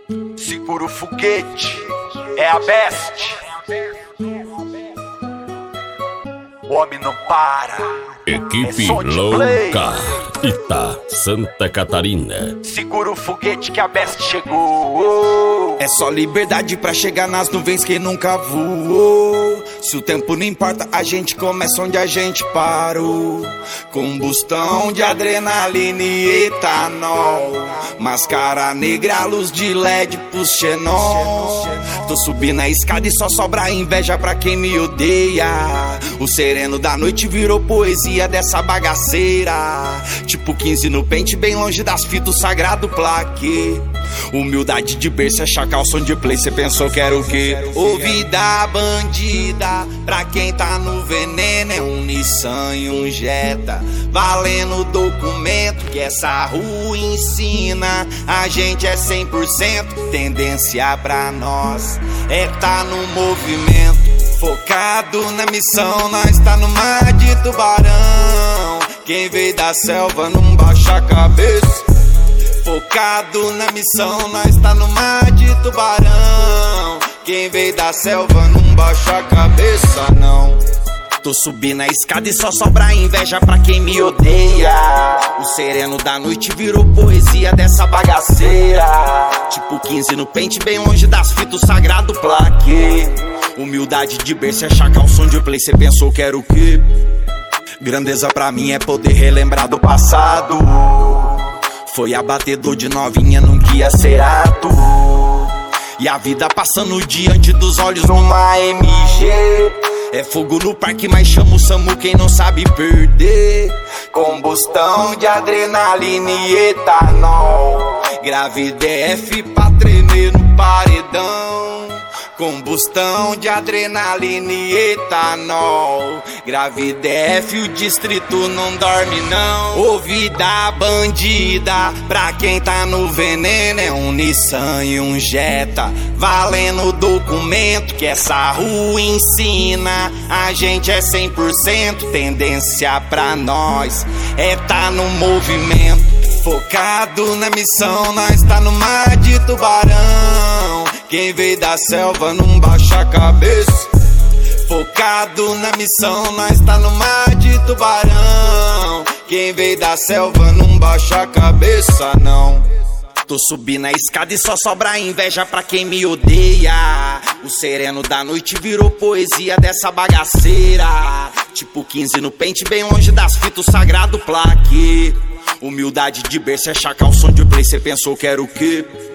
Segura o foguete, é a best. O homem não para. Equipe é Louca, Ita, Santa Catarina. Segura o foguete que a best chegou. É só liberdade pra chegar nas nuvens que nunca voou. Se o tempo não importa, a gente começa onde a gente parou. Combustão de adrenalina e etanol. Máscara negra, luz de LED pro xenol. Tô subindo a escada e só sobra inveja pra quem me odeia. O sereno da noite virou poesia dessa bagaceira. Tipo 15 no pente, bem longe das fitas, sagrado plaque. Humildade de berço é chacal, som de play, cê pensou que era o quê? Ouvida bandida, pra quem tá no veneno é um Nissan e um Jetta. Valendo documento que essa rua ensina. A gente é 100%, tendência pra nós é tá no movimento. Focado na missão, nós tá no mar de tubarão. Quem veio da selva não baixa a cabeça. Focado na missão, nós tá no mar de tubarão. Quem veio da selva não baixa a cabeça, não. Tô subindo a escada e só sobra inveja pra quem me odeia. O sereno da noite virou poesia dessa bagaceira. Tipo 15 no pente, bem longe das fitas, sagrado plaque. Humildade de berço é chacal, som de play, cê pensou que era o quê? Grandeza pra mim é poder relembrar do passado. Foi abatedor de novinha, nunca ia ser ato. E a vida passando diante dos olhos numa MG. É fogo no parque, mas chama o SAMU quem não sabe perder. Combustão de adrenalina e etanol. Grave DF pra tremer no paredão. Combustão de adrenalina e etanol. Grave DF, o distrito não dorme não. Ouvida bandida, pra quem tá no veneno é um Nissan e um Jetta. Valendo documento que essa rua ensina. A gente é 100%, tendência pra nós é tá no movimento. Focado na missão, nós tá no mar de tubarão. Quem veio da selva não baixa a cabeça. Focado na missão, nós tá no mar de tubarão. Quem veio da selva não baixa a cabeça, não. Tô subindo a escada e só sobra inveja pra quem me odeia. O sereno da noite virou poesia dessa bagaceira. Tipo 15 no pente, bem longe das fitas, sagrado plaque. Humildade de berço é chacal, som de play, cê pensou que era o quê?